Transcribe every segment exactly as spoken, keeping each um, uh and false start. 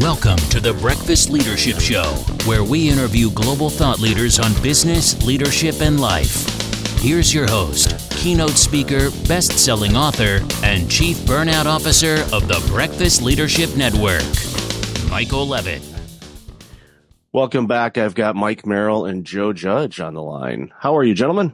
Welcome to the Breakfast Leadership Show, where we interview global thought leaders on business, leadership, and life. Here's your host, keynote speaker, best-selling author, and chief burnout officer of the Breakfast Leadership Network, Michael Levitt. Welcome back. I've got Mike Merrill and Joe Judge on the line. How are you, gentlemen?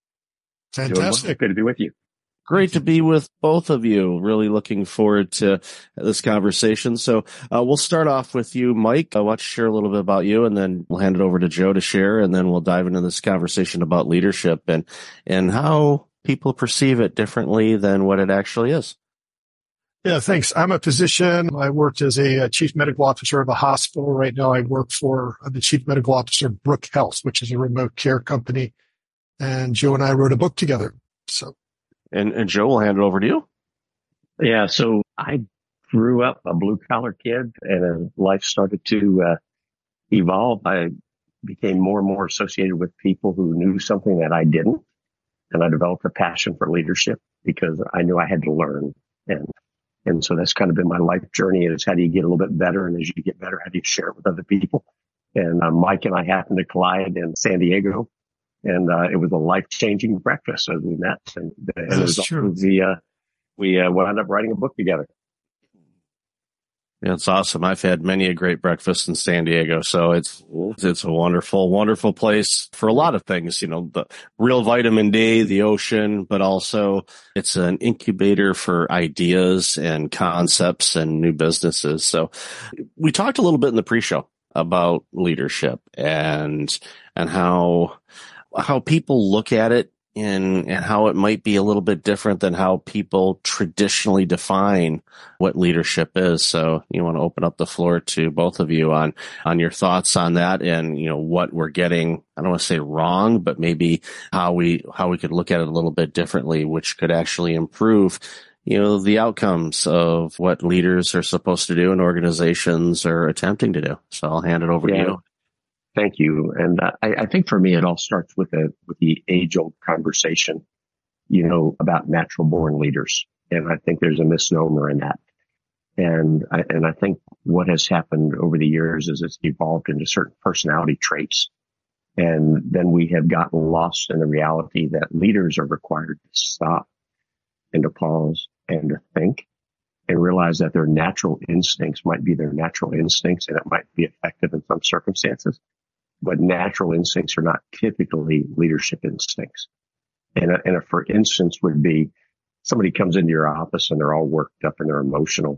Fantastic. Good to be with you. Great to be with both of you. Really looking forward to this conversation. So uh, we'll start off with you, Mike. I want to share a little bit about you, and then we'll hand it over to Joe to share, and then we'll dive into this conversation about leadership and and how people perceive it differently than what it actually is. Yeah, thanks. I'm a physician. I worked as a, a chief medical officer of a hospital. Right now I work for the chief medical officer of Brook Health, which is a remote care company. And Joe and I wrote a book together. So. And, and Joe, we'll hand it over to you. Yeah, so I grew up a blue-collar kid, and as life started to uh, evolve, I became more and more associated with people who knew something that I didn't, and I developed a passion for leadership because I knew I had to learn. And and so that's kind of been my life journey, is how do you get a little bit better, and as you get better, how do you share it with other people? And uh, Mike and I happened to collide in San Diego. And, uh, it was a life-changing breakfast as we met. And, and That's it was, true. The, uh, we, uh, wound up writing a book together. Yeah, it's awesome. I've had many a great breakfast in San Diego. So it's, it's a wonderful, wonderful place for a lot of things, you know, the real vitamin D, the ocean, but also it's an incubator for ideas and concepts and new businesses. So we talked a little bit in the pre-show about leadership and, and how, how people look at it and, and how it might be a little bit different than how people traditionally define what leadership is. So you want to open up the floor to both of you on, on your thoughts on that and, you know, what we're getting, I don't want to say wrong, but maybe how we, how we could look at it a little bit differently, which could actually improve, you know, the outcomes of what leaders are supposed to do and organizations are attempting to do. So I'll hand it over yeah. to you. Thank you. And uh, I, I think for me, it all starts with a, with the age old conversation, you know, about natural born leaders. And I think there's a misnomer in that. And I, and I think what has happened over the years is it's evolved into certain personality traits. And then we have gotten lost in the reality that leaders are required to stop and to pause and to think and realize that their natural instincts might be their natural instincts, and it might be effective in some circumstances. But natural instincts are not typically leadership instincts. And a, and a for instance would be somebody comes into your office and they're all worked up and they're emotional.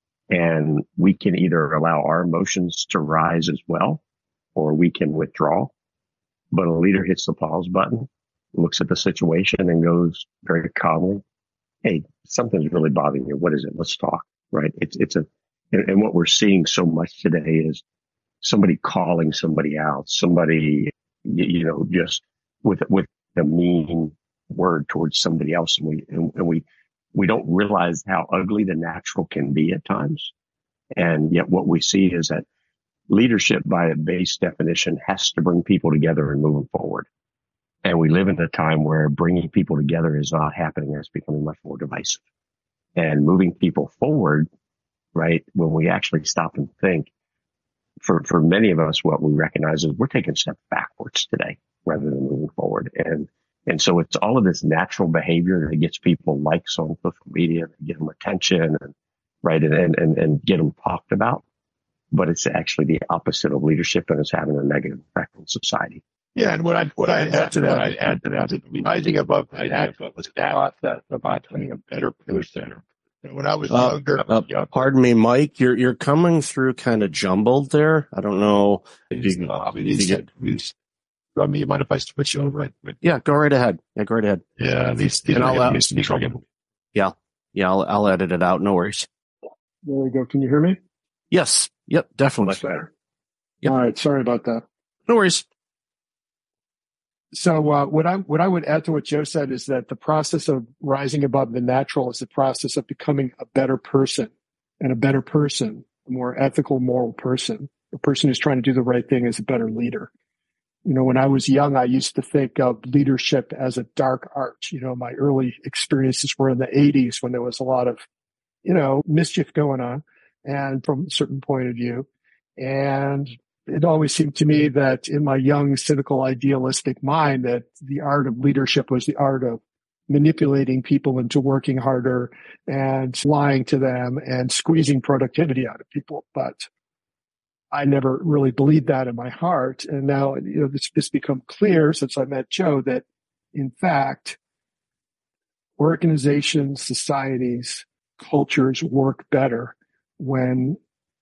And we can either allow our emotions to rise as well, or we can withdraw. But a leader hits the pause button, looks at the situation and goes very calmly, hey, something's really bothering you. What is it? Let's talk, right? It's, it's a, and, and what we're seeing so much today is somebody calling somebody out, somebody, you know, just with, with a mean word towards somebody else. And we, and, and we, we don't realize how ugly the natural can be at times. And yet what we see is that leadership by a base definition has to bring people together and move them forward. And we live in a time where bringing people together is not happening. It's becoming much more divisive. And moving people forward, right, when we actually stop and think, for, for many of us, what we recognize is we're taking steps backwards today rather than moving forward. And, and so it's all of this natural behavior that gets people likes on social media, that get them attention, and, right, and, and, and get them talked about. But it's actually the opposite of leadership, and it's having a negative effect on society. Yeah, and what I what I add to that, I add to that, rising above the natural was that about being a better person. When I was uh, younger, uh, young, pardon me, Mike, you're you're coming through kind of jumbled there. I don't know if you can. uh, If you get, I mean, you mind if I switch over? Right? yeah, go right ahead. Yeah, go right ahead. Yeah, these these And are I'll, gonna uh, be some trouble. Yeah, yeah, I'll I'll edit it out. No worries. There we go. Can you hear me? Yes. Yep. Definitely. Much better. Yep. All right. Sorry about that. No worries. So uh, what I what I would add to what Joe said is that the process of rising above the natural is the process of becoming a better person, and a better person, a more ethical, moral person. A person who's trying to do the right thing is a better leader. You know, when I was young, I used to think of leadership as a dark art. You know, my early experiences were in the eighties when there was a lot of, you know, mischief going on. and from a certain point of view. And it always seemed to me that in my young, cynical, idealistic mind, that the art of leadership was the art of manipulating people into working harder and lying to them and squeezing productivity out of people. But I never really believed that in my heart. And now, you know, this has become clear since I met Joe that, in fact, organizations, societies, cultures work better when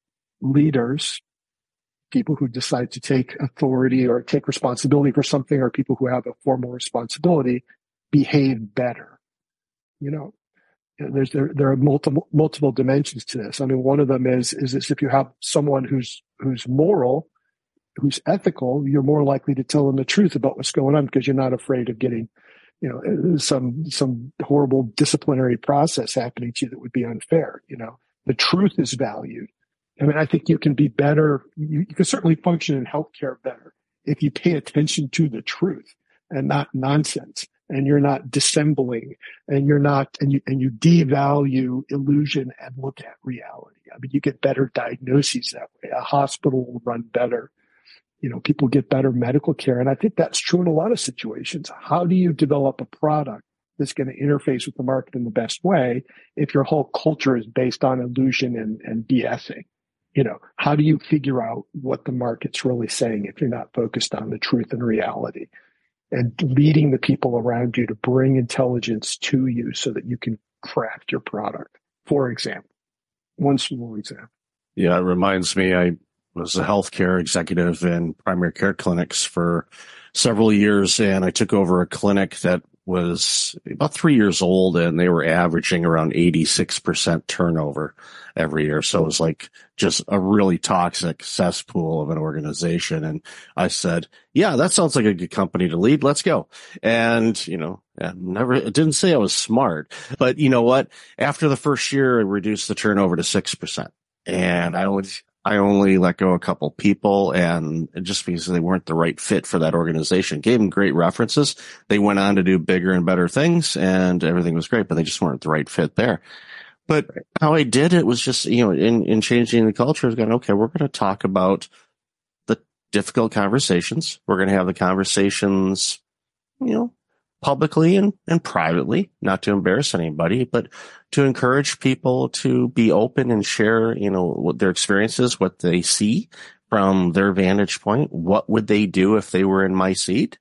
leaders, people who decide to take authority or take responsibility for something, or people who have a formal responsibility, behave better. You know, there's there there are multiple multiple dimensions to this. I mean, one of them is is this: if you have someone who's who's moral, who's ethical, you're more likely to tell them the truth about what's going on because you're not afraid of getting, you know, some some horrible disciplinary process happening to you that would be unfair. You know, the truth is valued. I mean, I think you can be better. You, you can certainly function in healthcare better if you pay attention to the truth and not nonsense. And you're not dissembling, and you're not, and you and you devalue illusion and look at reality. I mean, you get better diagnoses that way. A hospital will run better. You know, people get better medical care, and I think that's true in a lot of situations. How do you develop a product that's going to interface with the market in the best way if your whole culture is based on illusion and, and BSing? You know, how do you figure out what the market's really saying if you're not focused on the truth and reality? And leading the people around you to bring intelligence to you so that you can craft your product, for example. One small example. Yeah, it reminds me, I was a healthcare executive in primary care clinics for several years, and I took over a clinic that was about three years old, and they were averaging around eighty-six percent turnover every year. So it was like just a really toxic cesspool of an organization. And I said, yeah, that sounds like a good company to lead. Let's go. And, you know, I never, it didn't say I was smart, but you know what? After the first year, I reduced the turnover to six percent. And I would, I only let go a couple people, and just because they weren't the right fit for that organization. Gave them great references. They went on to do bigger and better things, and everything was great, but they just weren't the right fit there. But how I did it was just, you know, in, in changing the culture, I was going, okay, we're going to talk about the difficult conversations. We're going to have the conversations, you know, publicly and, and privately, not to embarrass anybody, but to encourage people to be open and share, you know, what their experiences, what they see from their vantage point. What would they do if they were in my seat?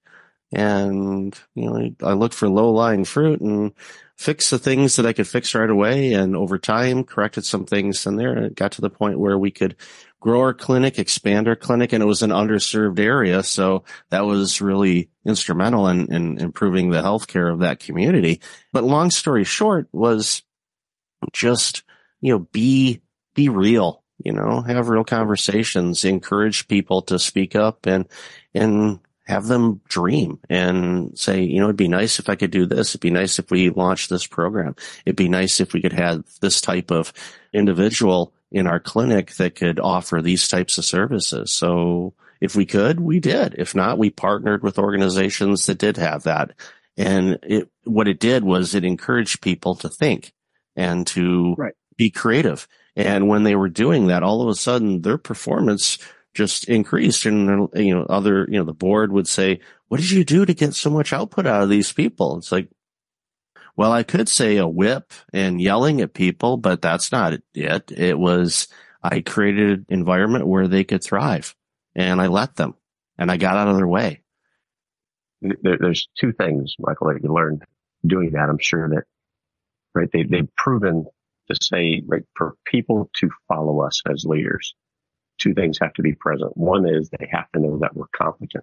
And, you know, I looked for low-lying fruit and fixed the things that I could fix right away. And over time, corrected some things in there. And it got to the point where we could grow our clinic, expand our clinic, and it was an underserved area. So that was really instrumental in, in improving the healthcare of that community. But long story short was just, you know, be, be real, you know, have real conversations, encourage people to speak up and, and have them dream and say, you know, it'd be nice if I could do this. It'd be nice if we launched this program. It'd be nice if we could have this type of individual in our clinic that could offer these types of services. So if we could, we did. If not, we partnered with organizations that did have that. And it, what it did was it encouraged people to think and to right. be creative. And when they were doing that, all of a sudden their performance just increased. And, you know, other, you know, the board would say, what did you do to get so much output out of these people? It's like, well, I could say a whip and yelling at people, but that's not it. It was, I created an environment where they could thrive, and I let them, and I got out of their way. There, there's two things, Michael, that you learned doing that. I'm sure that, right, they, they've proven to say, right, for people to follow us as leaders, two things have to be present. One is they have to know that we're competent.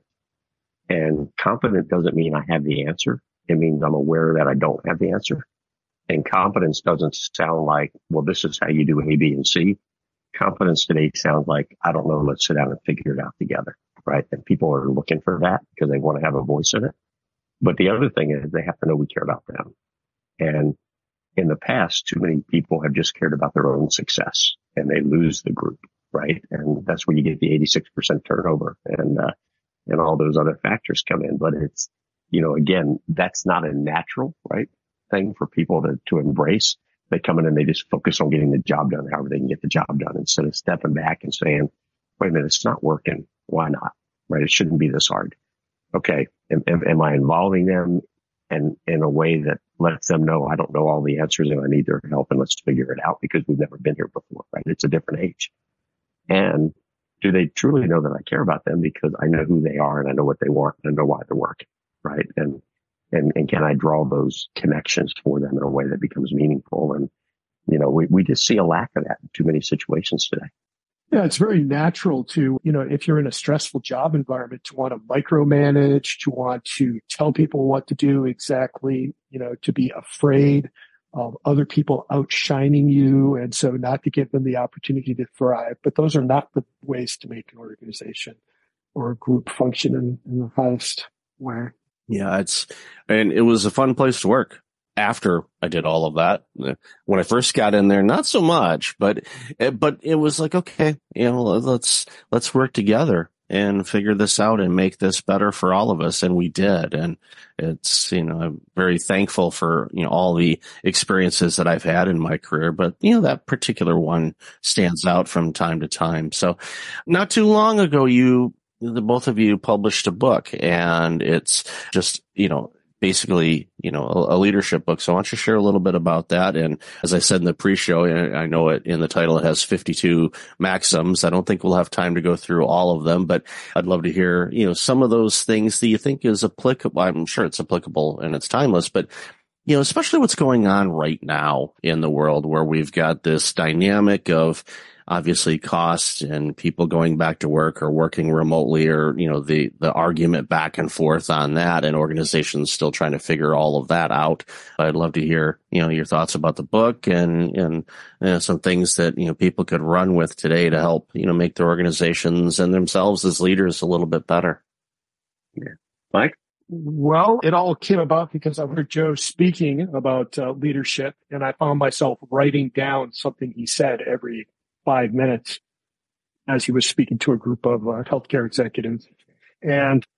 And competent doesn't mean I have the answer. It means I'm aware that I don't have the answer. And competence doesn't sound like, well, this is how you do A, B, and C. Competence today sounds like, I don't know, let's sit down and figure it out together, right? And people are looking for that because they want to have a voice in it. But the other thing is they have to know we care about them. And in the past, too many people have just cared about their own success, and they lose the group, right? And that's where you get the eighty-six percent turnover and, uh, and all those other factors come in. But it's, you know, again, that's not a natural, right, thing for people to, to embrace. They come in and they just focus on getting the job done, however they can get the job done, instead of stepping back and saying, wait a minute, it's not working. Why not? Right? It shouldn't be this hard. Okay. Am, am, am I involving them and in a way that lets them know I don't know all the answers and I need their help, and let's figure it out because we've never been here before, right? It's a different age. And do they truly know that I care about them because I know who they are and I know what they want and I know why they're working, right? And, and, and can I draw those connections for them in a way that becomes meaningful? And, you know, we, we just see a lack of that in too many situations today. Yeah, it's very natural to, you know, if you're in a stressful job environment, to want to micromanage, to want to tell people what to do exactly, you know, to be afraid of other people outshining you. And so not to give them the opportunity to thrive. But those are not the ways to make an organization or a group function in, in the highest way. Yeah, it's, and it was a fun place to work. After I did all of that, when I first got in there, not so much, but, but it was like, okay, you know, let's, let's work together and figure this out and make this better for all of us. And we did. And it's, you know, I'm very thankful for, you know, all the experiences that I've had in my career, but, you know, that particular one stands out from time to time. So not too long ago, you, the both of you published a book, and it's just, you know, basically, you know, a, a leadership book. So why don't you share a little bit about that? And as I said in the pre-show, and I know it in the title, it has fifty-two maxims. I don't think we'll have time to go through all of them, but I'd love to hear, you know, some of those things that you think is applicable. I'm sure it's applicable and it's timeless, but, you know, especially what's going on right now in the world, where we've got this dynamic of obviously cost and people going back to work or working remotely, or, you know, the, the argument back and forth on that, and organizations still trying to figure all of that out. I'd love to hear, you know, your thoughts about the book and, and, you know, some things that, you know, people could run with today to help, you know, make their organizations and themselves as leaders a little bit better. Yeah. Mike? Well, it all came about because I heard Joe speaking about uh, leadership, and I found myself writing down something he said every five minutes as he was speaking to a group of uh, healthcare executives. And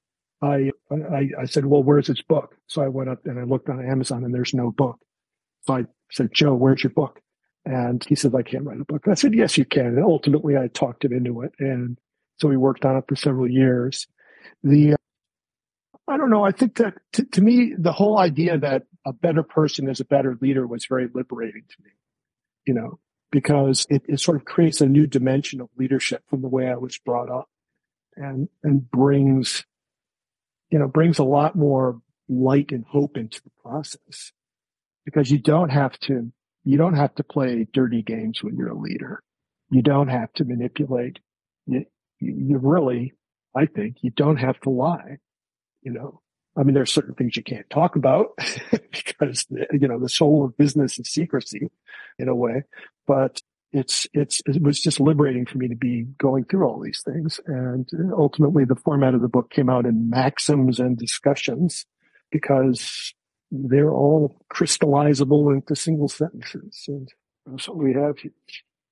I, I, I said, well, where's his book? So I went up and I looked on Amazon and there's no book. So I said, Joe, where's your book? And he said, I can't write a book. And I said, yes, you can. And ultimately I talked him into it. And so we worked on it for several years. The, uh, I don't know. I think that t- to me, the whole idea that a better person is a better leader was very liberating to me, you know, because it, it sort of creates a new dimension of leadership from the way I was brought up, and, and brings, you know, brings a lot more light and hope into the process, because you don't have to, you don't have to play dirty games when you're a leader. You don't have to manipulate. You, you really, I think you don't have to lie, you know. I mean, there are certain things you can't talk about because, you know, the soul of business is secrecy in a way, but it's, it's, it was just liberating for me to be going through all these things. And ultimately the format of the book came out in maxims and discussions, because they're all crystallizable into single sentences. And that's what we have here.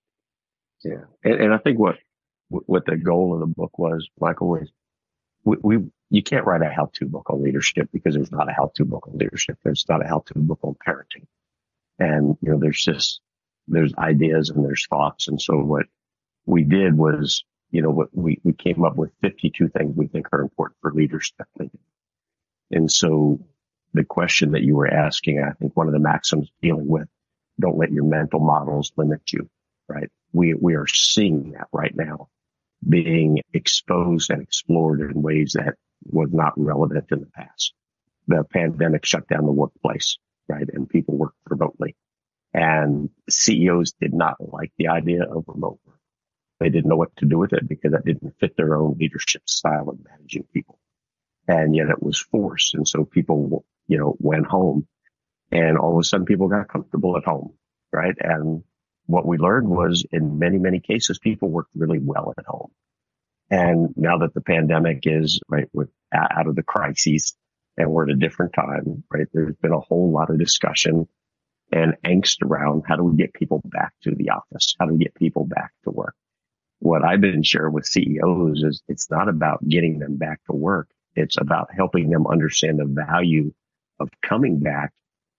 Yeah. And, and I think what, what the goal of the book was, Michael, was we, we you can't write a how-to book on leadership, because there's not a how-to book on leadership. There's not a how-to book on parenting. And, you know, there's just, there's ideas and there's thoughts. And so what we did was, you know, what we, we came up with fifty-two things we think are important for leaders to think. And so the question that you were asking, I think one of the maxims dealing with, don't let your mental models limit you, right? We, we are seeing that right now being exposed and explored in ways that was not relevant in the past. The pandemic shut down the workplace, right? And people worked remotely. And C E Os did not like the idea of remote work. They didn't know what to do with it because that didn't fit their own leadership style of managing people. And yet it was forced. And so people, you know, went home, and all of a sudden people got comfortable at home, right? And what we learned was, in many, many cases, people worked really well at home. And now that the pandemic is, right, we're out of the crises and we're at a different time, right, there's been a whole lot of discussion and angst around how do we get people back to the office? How do we get people back to work? What I've been sharing with C E Os is it's not about getting them back to work. It's about helping them understand the value of coming back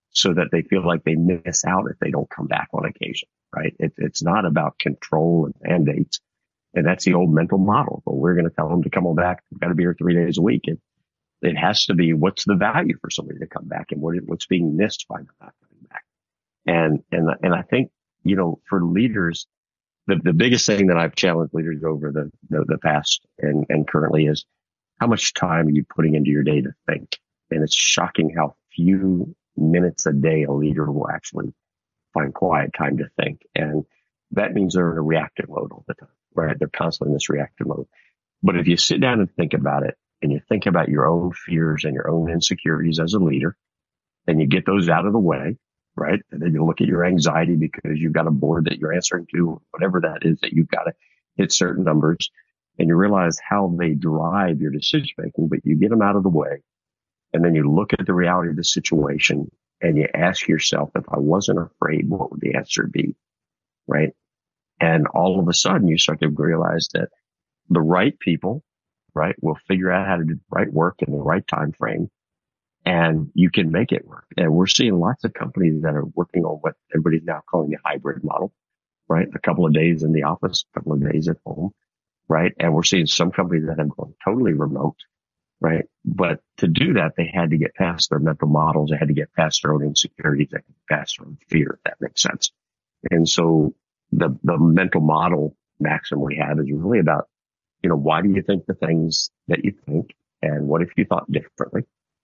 so that they feel like they miss out if they don't come back on occasion, right? It, it's not about control and mandates. And that's the old mental model. But we're going to tell them to come on back. We've got to be here three days a week. And it has to be, what's the value for somebody to come back, and what, what's being missed by not coming back. And, and, and I think, you know, for leaders, the, the biggest thing that I've challenged leaders over the, the, the past and, and currently is, how much time are you putting into your day to think? And it's shocking how few minutes a day a leader will actually find quiet time to think. And that means they're in a reactive mode all the time, right? They're constantly in this reactive mode. But if you sit down and think about it, and you think about your own fears and your own insecurities as a leader, and you get those out of the way, right? And then you look at your anxiety because you've got a board that you're answering to, whatever that is, that you've got to hit certain numbers, and you realize how they drive your decision making, but you get them out of the way. And then you look at the reality of the situation and you ask yourself, if I wasn't afraid, what would the answer be? Right? And all of a sudden you start to realize that the right people, right, will figure out how to do the right work in the right time frame, and you can make it work. And we're seeing lots of companies that are working on what everybody's now calling the hybrid model, right? A couple of days in the office, a couple of days at home, right? And we're seeing some companies that have gone totally remote, right? But to do that, they had to get past their mental models. They had to get past their own insecurities. They had to get past their own fear, if that makes sense. And so the, the mental model maxim we have is really about, you know, why do you think the things that you think? And what if you thought differently?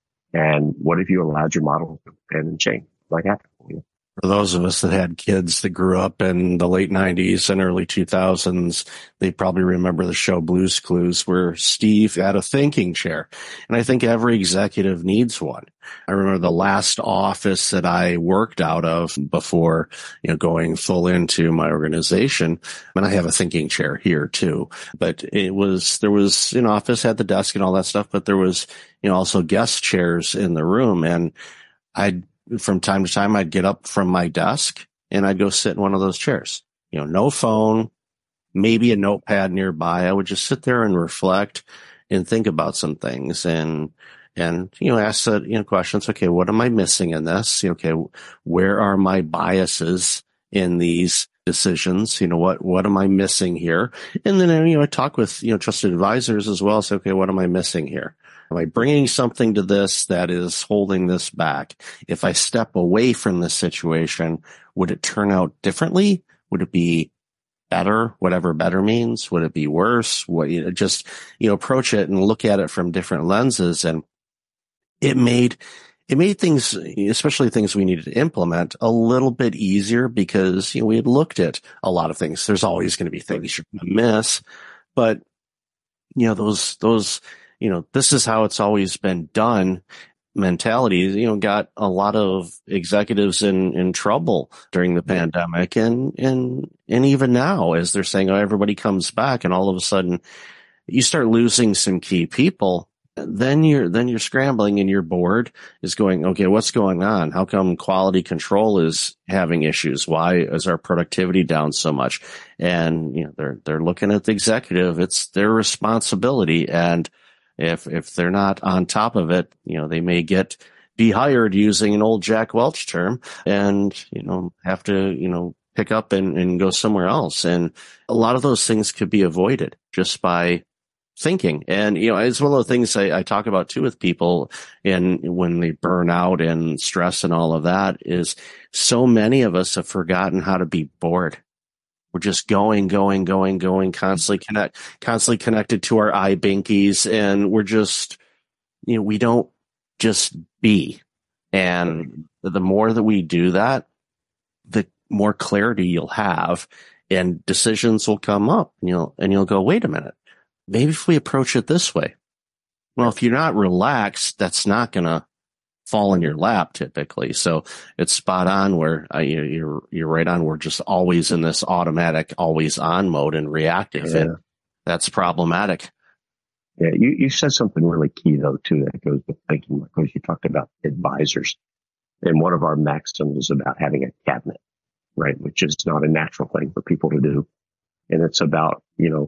And what if you allowed your model to bend and change? Like happened for you? For those of us that had kids that grew up in the late nineties and early two thousands, they probably remember the show Blue's Clues, where Steve had a thinking chair. And I think every executive needs one. I remember the last office that I worked out of before, you know, going full into my organization. And I have a thinking chair here too. But it was, there was an office, had the desk and all that stuff, but there was, you know, also guest chairs in the room. And I'd, from time to time, I'd get up from my desk and I'd go sit in one of those chairs. You know, no phone, maybe a notepad nearby. I would just sit there and reflect and think about some things and, and, you know, ask the, you know, questions. Okay, what am I missing in this? Okay, where are my biases in these decisions? You know, what, what am I missing here? And then, you know, I talk with, you know, trusted advisors as well. So, okay, what am I missing here? Am I bringing something to this that is holding this back? If I step away from this situation, would it turn out differently? Would it be better? Whatever better means. Would it be worse? What, you know, just, you know, approach it and look at it from different lenses. And it made, it made things, especially things we needed to implement, a little bit easier because, you know, we had looked at a lot of things. There's always going to be things you're going to miss, but, you know, those, those, you know, this is how it's always been done mentality, you know, got a lot of executives in, in trouble during the pandemic. And, and, and even now, as they're saying, oh, everybody comes back, and all of a sudden you start losing some key people. Then you're, then you're scrambling, and your board is going, okay, what's going on? How come quality control is having issues? Why is our productivity down so much? And, you know, they're, they're looking at the executive. It's their responsibility. And If, if they're not on top of it, you know, they may get dehired, using an old Jack Welch term, and, you know, have to, you know, pick up and, and go somewhere else. And a lot of those things could be avoided just by thinking. And, you know, it's one of the things I, I talk about too with people, and when they burn out and stress and all of that, is so many of us have forgotten how to be bored. We're just going, going, going, going, constantly connect, constantly connected to our eye binkies. And we're just, you know, we don't just be. And the more that we do that, the more clarity you'll have, and decisions will come up, and you'll, and you'll go, wait a minute, maybe if we approach it this way. Well, if you're not relaxed, that's not going to fall in your lap typically. So it's spot on where uh, you're, you're right on. We're just always in this automatic, always on mode and reactive. Yeah. And that's problematic. Yeah. You, you said something really key though, too, that goes with thinking, because you talked about advisors, and one of our maxims is about having a cabinet, right? Which is not a natural thing for people to do. And it's about, you know,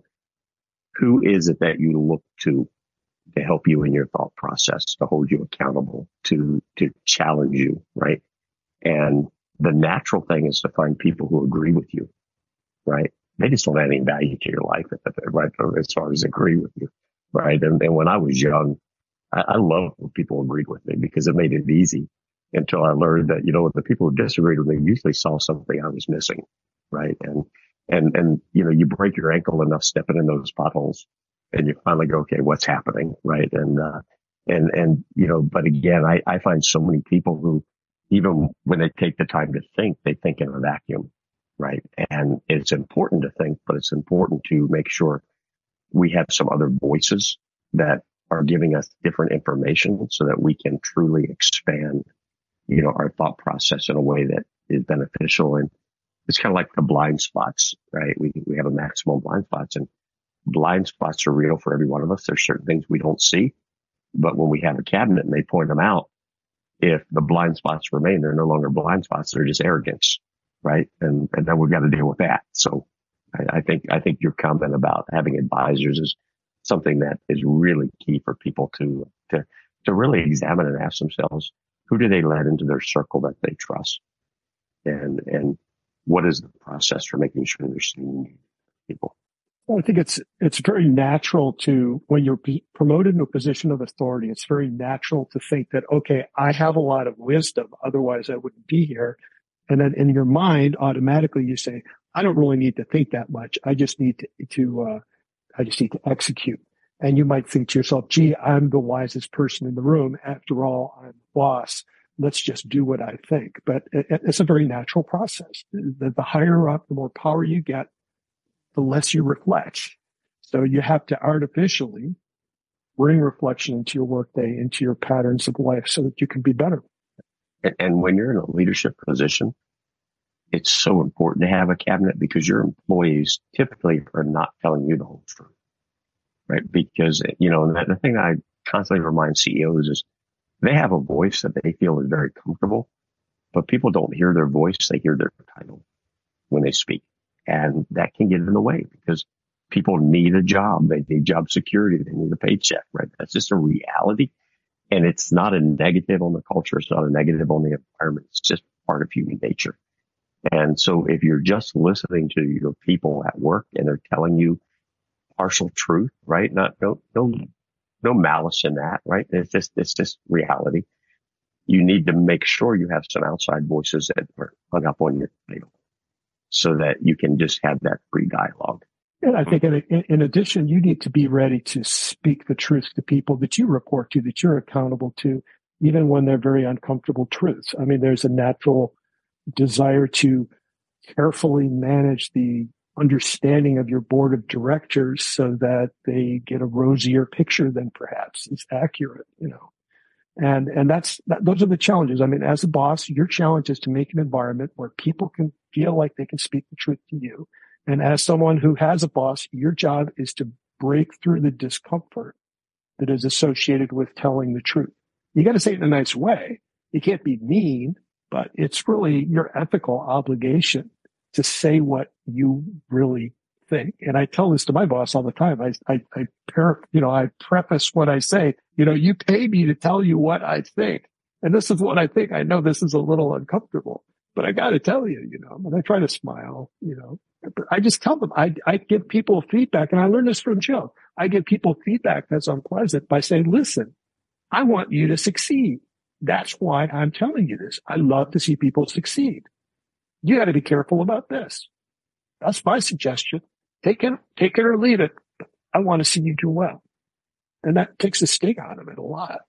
who is it that you look to to help you in your thought process, to hold you accountable, to, to challenge you, right? And the natural thing is to find people who agree with you, right? They just don't add any value to your life, right? As far as agree with you, right? And, and when I was young, I, I loved when people agreed with me because it made it easy until I learned that, you know, the people who disagreed with me usually saw something I was missing, right? And, and, and, you know, you break your ankle enough stepping in those potholes and you finally go, okay, what's happening, right? And, uh, and, and, you know, but again, I, I find so many people who, even when they take the time to think, they think in a vacuum, right? And it's important to think, but it's important to make sure we have some other voices that are giving us different information so that we can truly expand, you know, our thought process in a way that is beneficial. And it's kind of like the blind spots, right? We, we have a maximum blind spots, and blind spots are real for every one of us. There's certain things we don't see, but when we have a cabinet and they point them out, if the blind spots remain, they're no longer blind spots. They're just arrogance, right? And, and then we've got to deal with that. So I, I think, I think your comment about having advisors is something that is really key for people to, to, to really examine and ask themselves, who do they let into their circle that they trust? And, and what is the process for making sure they're seeing people? Well, I think it's it's very natural to, when you're promoted into a position of authority, it's very natural to think that, okay, I have a lot of wisdom, otherwise I wouldn't be here. And then in your mind, automatically you say, I don't really need to think that much. I just need to, to uh, I just need to execute. And you might think to yourself, gee, I'm the wisest person in the room. After all, I'm the boss. Let's just do what I think. But it, it's a very natural process. The, the higher up, the more power you get, the less you reflect. So you have to artificially bring reflection into your workday, into your patterns of life so that you can be better. And, and when you're in a leadership position, it's so important to have a cabinet because your employees typically are not telling you the whole truth, right? Because, you know, the thing I constantly remind C E Os is they have a voice that they feel is very comfortable, but people don't hear their voice. They hear their title when they speak. And that can get in the way because people need a job. They need job security. They need a paycheck, right? That's just a reality. And it's not a negative on the culture. It's not a negative on the environment. It's just part of human nature. And so if you're just listening to your people at work and they're telling you partial truth, right? Not, no, no, no malice in that, right? It's just, it's just reality. You need to make sure you have some outside voices that are hung up on your title, so that you can just have that free dialogue. And I think in, in addition, you need to be ready to speak the truth to people that you report to, that you're accountable to, even when they're very uncomfortable truths. I mean, there's a natural desire to carefully manage the understanding of your board of directors so that they get a rosier picture than perhaps is accurate, you know. And, and that's, that, those are the challenges. I mean, as a boss, your challenge is to make an environment where people can feel like they can speak the truth to you. And as someone who has a boss, your job is to break through the discomfort that is associated with telling the truth. You got to say it in a nice way. You can't be mean, but it's really your ethical obligation to say what you really think. And I tell this to my boss all the time. I, I, I, par- you know, I preface what I say. You know, you pay me to tell you what I think. And this is what I think. I know this is a little uncomfortable, but I got to tell you, you know, and I try to smile, you know, but I just tell them, I, I give people feedback, and I learned this from Joe. I give people feedback that's unpleasant by saying, listen, I want you to succeed. That's why I'm telling you this. I love to see people succeed. You got to be careful about this. That's my suggestion. Take it, take it or leave it. I want to see you do well. And that takes the sting out of it a lot.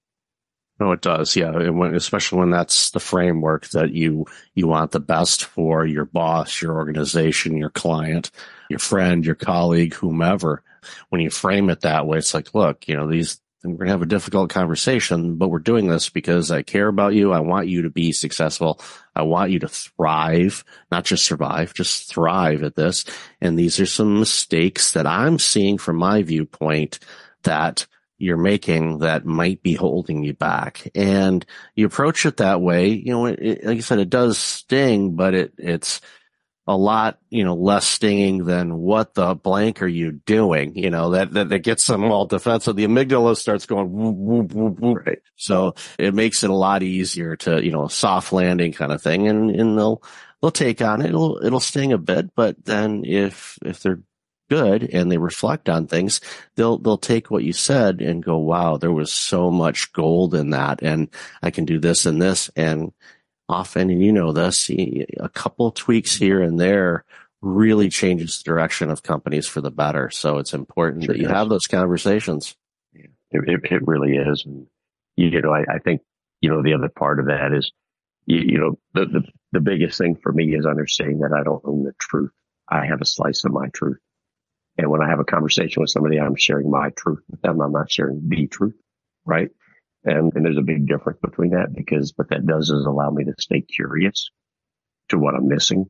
No, it does. Yeah. And when, especially when that's the framework that you, you want the best for your boss, your organization, your client, your friend, your colleague, whomever. When you frame it that way, it's like, look, you know, these, we're going to have a difficult conversation, but we're doing this because I care about you. I want you to be successful. I want you to thrive, not just survive, just thrive at this. And these are some mistakes that I'm seeing from my viewpoint that you're making that might be holding you back. And you approach it that way, you know, it, it, like I said, it does sting, but it, it's, a lot, you know, less stinging than what the blank are you doing? You know, that, that, that gets them all defensive. The amygdala starts going whoop, whoop, whoop, whoop. Right. So it makes it a lot easier to, you know, soft landing kind of thing. And, and they'll, they'll take on it. It'll, it'll sting a bit, but then if, if they're good and they reflect on things, they'll, they'll take what you said and go, wow, there was so much gold in that. And I can do this and this. And often, and you know this, a couple tweaks here and there really changes the direction of companies for the better. So it's important sure that you is. have those conversations. Yeah, it, it really is. And, you know, I, I think, you know, the other part of that is, you, you know, the, the, the biggest thing for me is understanding that I don't own the truth. I have a slice of my truth. And when I have a conversation with somebody, I'm sharing my truth with them. I'm not sharing the truth, right? And, and there's a big difference between that, because what that does is allow me to stay curious to what I'm missing.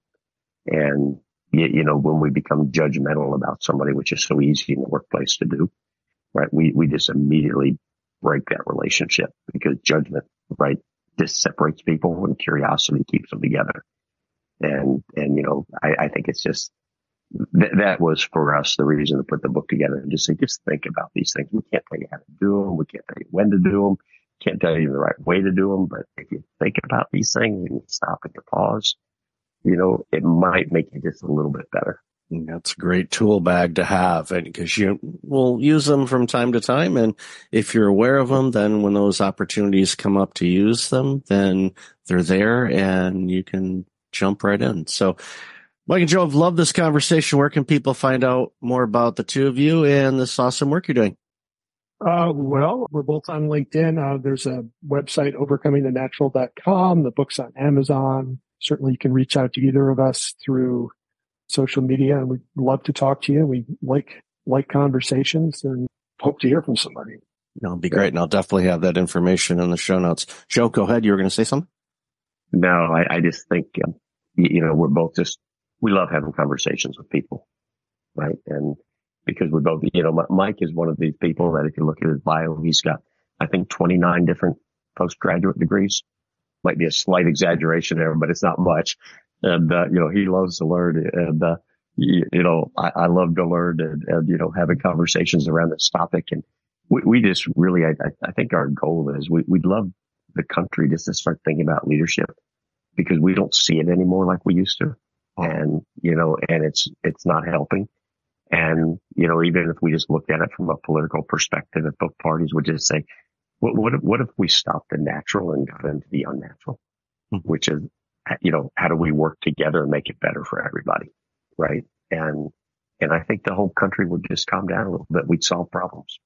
And, you, you know, when we become judgmental about somebody, which is so easy in the workplace to do, right? We, we just immediately break that relationship, because judgment, right, just separates people and curiosity keeps them together. And, and, you know, I, I think it's just, th- that was for us the reason to put the book together, and just say, just think about these things. We can't tell you how to do them. We can't tell you when to do them. Can't tell you the right way to do them. But if you think about these things and you stop and you pause, you know, it might make you just a little bit better. That's a great tool bag to have, and because you will use them from time to time. And if you're aware of them, then when those opportunities come up to use them, then they're there and you can jump right in. So, Mike and Joe, I've loved this conversation. Where can people find out more about the two of you and this awesome work you're doing? Uh, well, we're both on LinkedIn. Uh, there's a website, overcoming the natural dot com. The book's on Amazon. Certainly you can reach out to either of us through social media, and we'd love to talk to you. We like, like conversations and hope to hear from somebody. No, it'll be great. And I'll definitely have that information in the show notes. Joe, go ahead. You were going to say something? No, I, I just think, um, you, you know, we're both just, we love having conversations with people, right? And because we both, you know, Mike is one of these people that if you look at his bio, he's got, I think, twenty-nine different postgraduate degrees. Might be a slight exaggeration there, but it's not much. And, uh, you know, he loves to learn. And, uh, you, you know, I, I love to learn and, and, you know, having conversations around this topic. And we, we just really, I, I think our goal is we, we'd love the country just to start thinking about leadership, because we don't see it anymore like we used to. And, you know, and it's, it's not helping. And, you know, even if we just look at it from a political perspective, if both parties would just say, what, what, if, what if we stopped the natural and got into the unnatural, mm-hmm. which is, you know, how do we work together and make it better for everybody? Right. And, and I think the whole country would just calm down a little bit. We'd solve problems.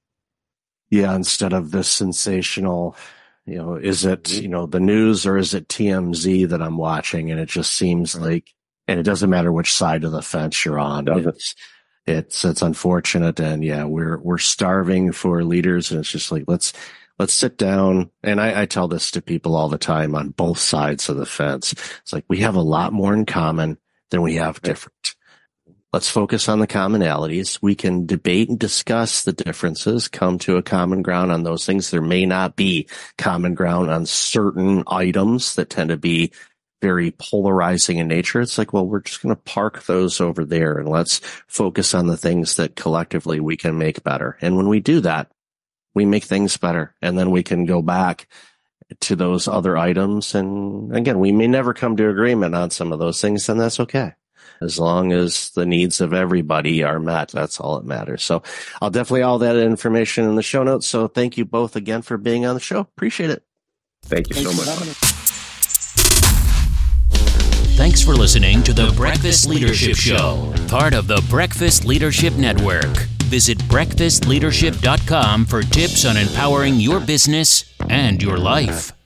Yeah. Instead of this sensational, you know, is it, you know, the news or is it T M Z that I'm watching? And it just seems right. like, and it doesn't matter which side of the fence you're on. It's, it's, it's unfortunate. And yeah, we're, we're starving for leaders. And it's just like, let's, let's sit down. And I, I tell this to people all the time on both sides of the fence. It's like, we have a lot more in common than we have different. Let's focus on the commonalities. We can debate and discuss the differences, come to a common ground on those things. There may not be common ground on certain items that tend to be very polarizing in nature. It's like, well, we're just going to park those over there and let's focus on the things that collectively we can make better. And when we do that, we make things better. And then we can go back to those other items. And again, we may never come to agreement on some of those things, and that's okay. As long as the needs of everybody are met, that's all that matters. So I'll definitely all that information in the show notes. So thank you both again for being on the show. Appreciate it. Thank you Thanks so much. Thanks for listening to the Breakfast Leadership Show, part of the Breakfast Leadership Network. Visit breakfast leadership dot com for tips on empowering your business and your life.